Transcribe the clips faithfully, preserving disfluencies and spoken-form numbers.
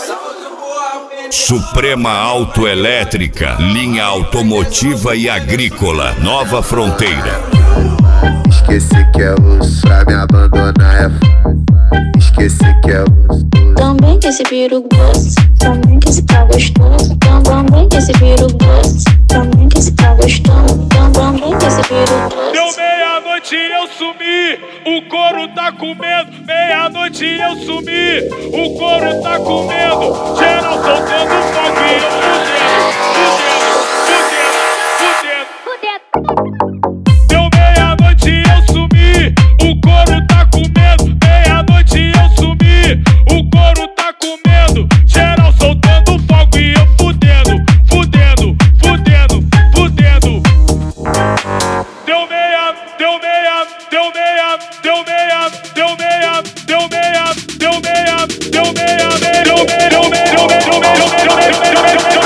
Suprema Autoelétrica, linha automotiva e agrícola, Nova Fronteira. Esqueci que é osso, pra me abandonar é foda. Esqueci que é osso. Também que esse piru gosto, também que esse tá gostoso. Também que esse piru gosto, também que esse tá gostoso. Também que esse piru gosto. Deu meia-noite e eu sumi, o couro tá comendo. Meia-noite e eu sumi, o couro tá comendo. Geral soltando fogo e eu fudendo, fudendo, fudendo. Deu meia-noite e eu sumi, o couro tá comendo. Meia-noite e eu sumi, o couro tá comendo. Geral soltando fogo e eu fudendo, fudendo, fudendo, fudendo. Deu meia, deu meia, deu meia, deu meia, deu meia, deu meia, deu meia, deu meia, deu meia, deu meia, deu meia, deu meia, deu meia, deu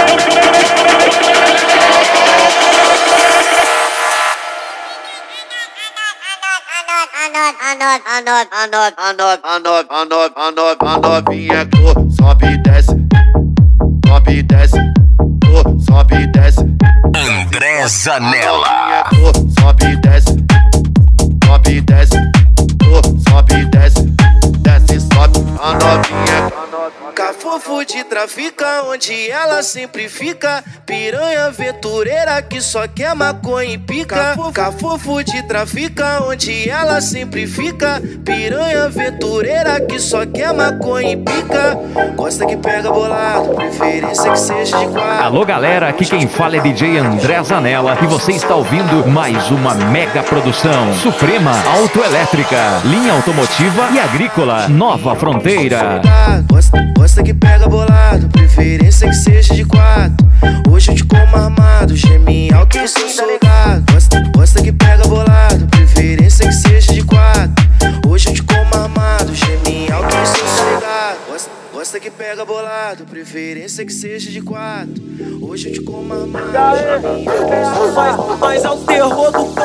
A novinha cor, sobe e desce, sobe e desce, cor, sobe e desce. André Zanella. A novinha cor, sobe e desce, sobe e desce, cor, sobe e desce, desce e sobe. A novinha Cafofo de trafica, onde ela sempre fica. Piranha aventureira que só quer maconha e pica. Cafofo de trafica, onde ela sempre fica. Piranha aventureira que só quer maconha e pica. Gosta que pega bolado, preferência que seja de quatro. Alô galera, aqui quem fala é D J André Zanella e você está ouvindo mais uma mega produção Suprema Autoelétrica, linha automotiva e agrícola, Nova Fronteira. Gosta, gosta que pega bolado, preferência que seja de quatro. Hoje eu te como armado, geme alto e sou soldado. Gosta, gosta que pega bolado, preferência que seja de quatro. Hoje eu te como armado, geme alto e sou soldado. Gosta, gosta que pega bolado, preferência que seja de quatro. Hoje eu te como armado. Nós, nós é o terror do